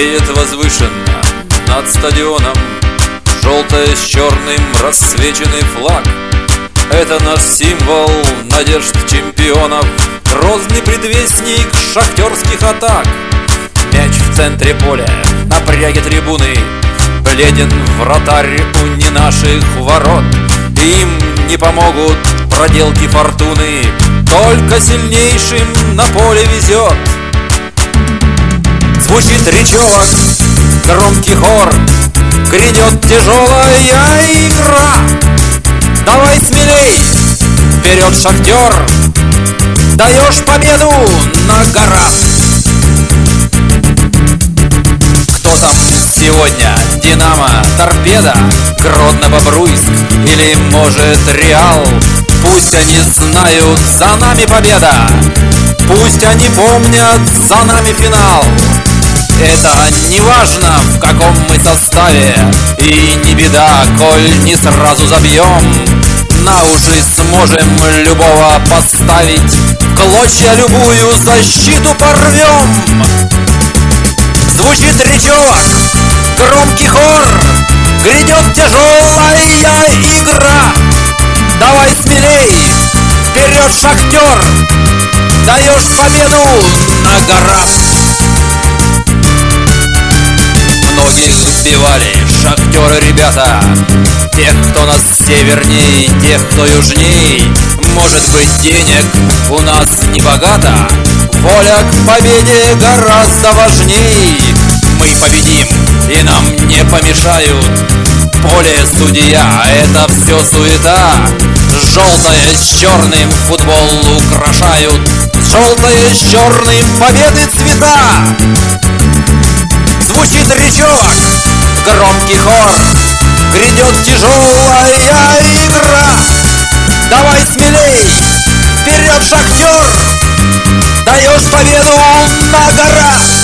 Едет возвышенно над стадионом желтое с черным расцвеченный флаг. Это наш символ надежд чемпионов, грозный предвестник шахтерских атак. Мяч в центре поля, напряги трибуны, бледен вратарь у не наших ворот. Им не помогут проделки фортуны, только сильнейшим на поле везет. Звучит речевок, громкий хор, грядет тяжелая игра. Давай смелей, вперед, шахтер, даешь победу на горах. Кто там сегодня? Динамо, Торпедо, Гродно-Бобруйск или, может, Реал? Пусть они знают, за нами победа, пусть они помнят, за нами финал. Это не важно, в каком мы составе, и не беда, коль не сразу забьем. На уши сможем любого поставить, в клочья любую защиту порвем. Звучит речевок, громкий хор, грядет тяжелая игра. Давай смелей, вперед, шахтер, даешь победу на горах. Многих сбивали шахтеры ребята, тех, кто нас северней, тех, кто южней. Может быть, денег у нас не богато, воля к победе гораздо важней. Мы победим, и нам не помешают поле, судья, это все суета. Желтое с черным футбол украшают, желтое с черным победы цвета. Звучит речевок, громкий хор, грядет тяжелая игра. Давай смелей, вперед, шахтер, даешь победу на горах.